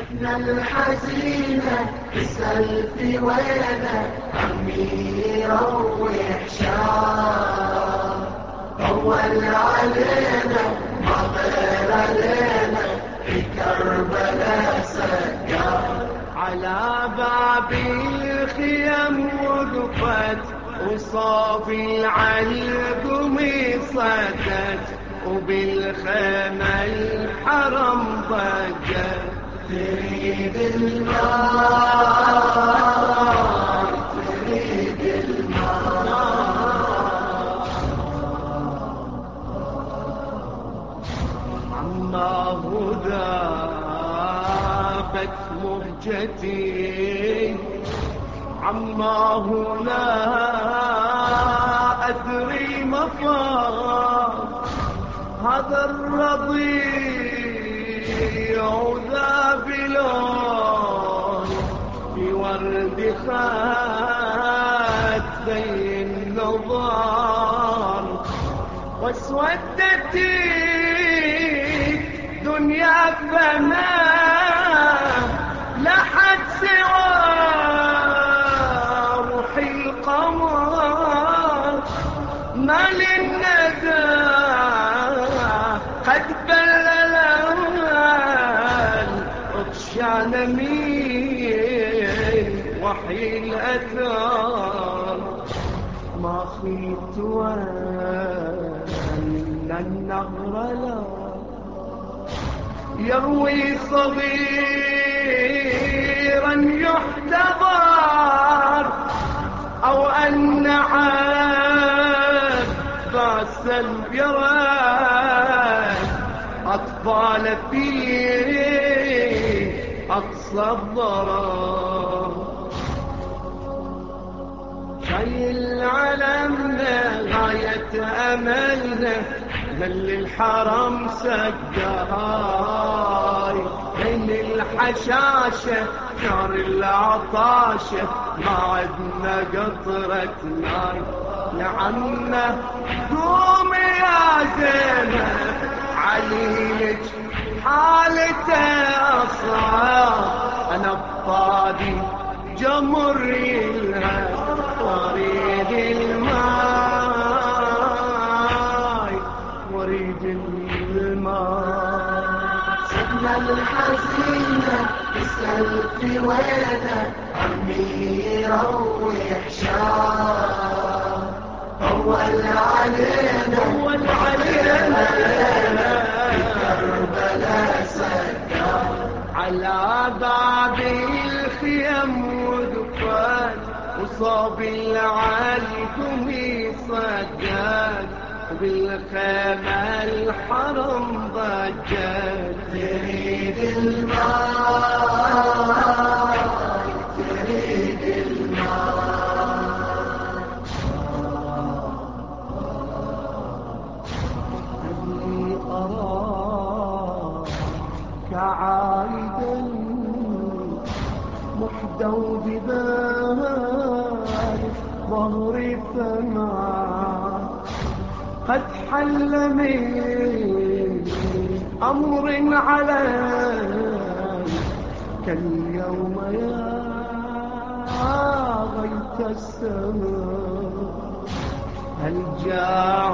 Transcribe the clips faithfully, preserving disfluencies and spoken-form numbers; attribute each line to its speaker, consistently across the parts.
Speaker 1: سكنة الحزينة تسأل في وينه عمي يروح شام. أول علينا ما غير علينا في كربلاء سكان.
Speaker 2: على باب الخيم وقفت وصافي العلقم صدت وبالخيمة الحرم ضجت.
Speaker 1: تريد الماء تريد الماء
Speaker 2: عماه ذابت مهجتي عماه لا أدري مفار هذا الرضيع ذا بلون بورد خدي النظار واسودت دنيا فما لحد سوى روحي القمر ما للندى قد بلل عطشان من وحي الأثار. ما خيت وأن النهر لا يروي صغيرا يحتضر أو أن عباسا يرى أطفال في أقصى الضرر. شي العلمنا غاية أملنا من للحرم سجاي بين الحشاشة نار العطاشة ما عدنا قطرة ماي. يا عمه قوم يا زينب عليك حالته أصعب أنا بطادي جمر لها واريد الماي واريد الماء.
Speaker 1: سكنة الحزينة تسأل في وينه عمي يروح شام. أول علينا
Speaker 2: أول علينا
Speaker 1: في كربلاء سكان.
Speaker 2: على باب الخيم وقفت وصاب العلقم صدت وبالخيمة الحرم ضجت.
Speaker 1: تريد الماء تريد الماء
Speaker 2: أني أراك كعائدا محدو ببال ظهر ثمان قد حل من أمر عليك اليوم يا غيث السماء. هل جاع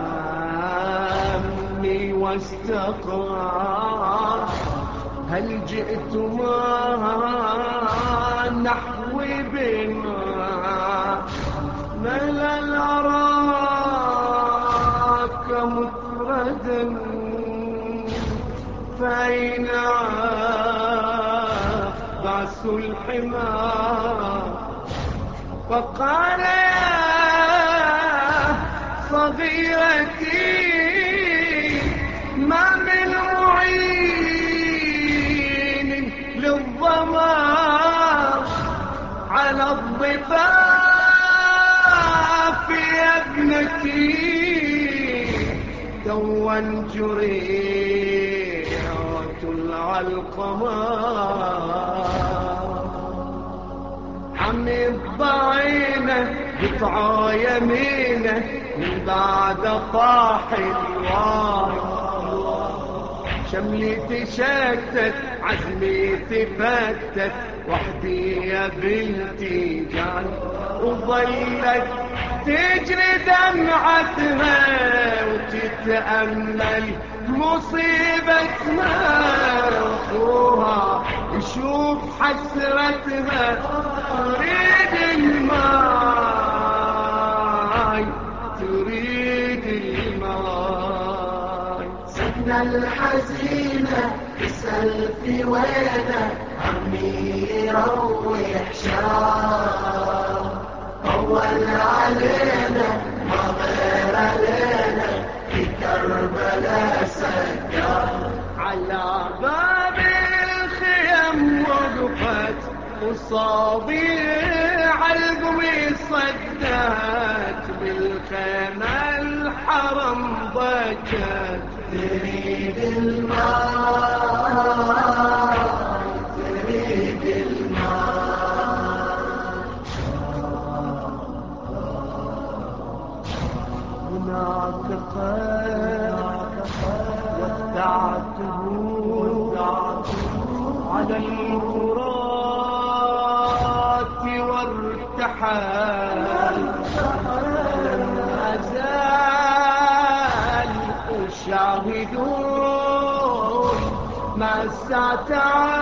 Speaker 2: عمي واستقرار هل جئت ما نحو بما ملل أراك مفردا فأين بعث الحمار. فقال يا صغيرتي ما من معين للظما على الضفاف يا ابنتي توا جريعة العلقمة عمي الضعينة قطعة يمينه من بعد طاح الوار شملي تشتت عزمي تفتت وحدي يا بنتي جان وظلت تجري دمعتها وتتأمل مصيبتها واخوها يشوف حسرتها تريد الماي تريد الماي.
Speaker 1: سكنة الحزينة تسأل في وينه عمي يروح شام طول علينا ما غير علينا في كربلاء سكر.
Speaker 2: على باب الخيم وقفت وصابيع القمي صدت بالخيمة الحرم ضجت
Speaker 1: تريد الماء تريد الماء.
Speaker 2: هناك قد ودعته على الفرات وارتحل لم أزال أشاهدون ما سعت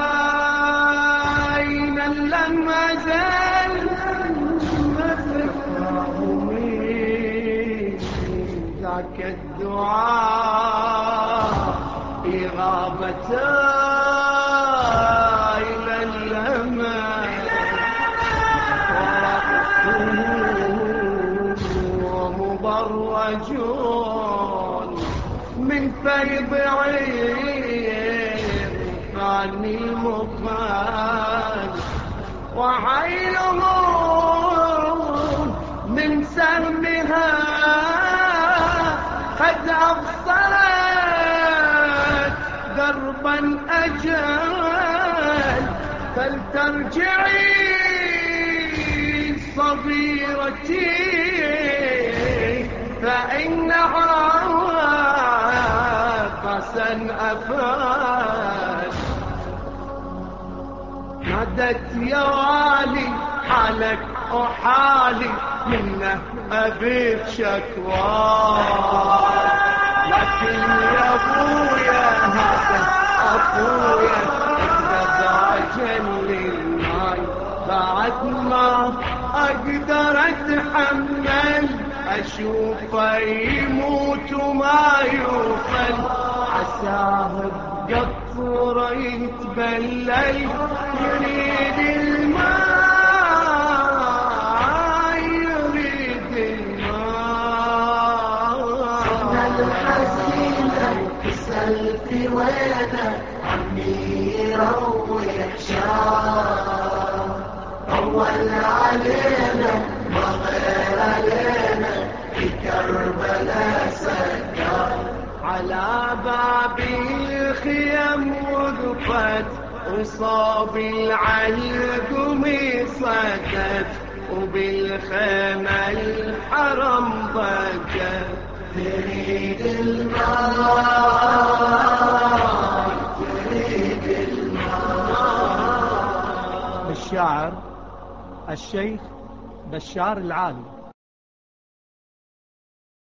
Speaker 2: عينا لم أزال ذاك الدعاء إغابته إلى الأمان ومبرجون من فيض عين فاني المقال وعينهم من سهمها قد أبصرت دربا أجل فلترجعي صغيرتي فإنها قسا أفاد. نادت يا والي حالك وحالي منه أبيك شكوى لكن يا أبويا هذا أخويا اكذب عجل للماي بعد ما أقدر أتحمل أشوفه يموت وما يوصل عساه بقطره يتبلل يريد الماء يريد الماء.
Speaker 1: سكنة الحزينة تسأل في وينه عمي يروح شام طول علينا ما غير علينا في كربلاء سكر.
Speaker 2: على باب الخيم وقفت وصاب العلقم صدت وبالخيمة الحرم ضجت
Speaker 1: تريد الماء تريد الماء.
Speaker 3: الشاعر الشيخ بشار العالي.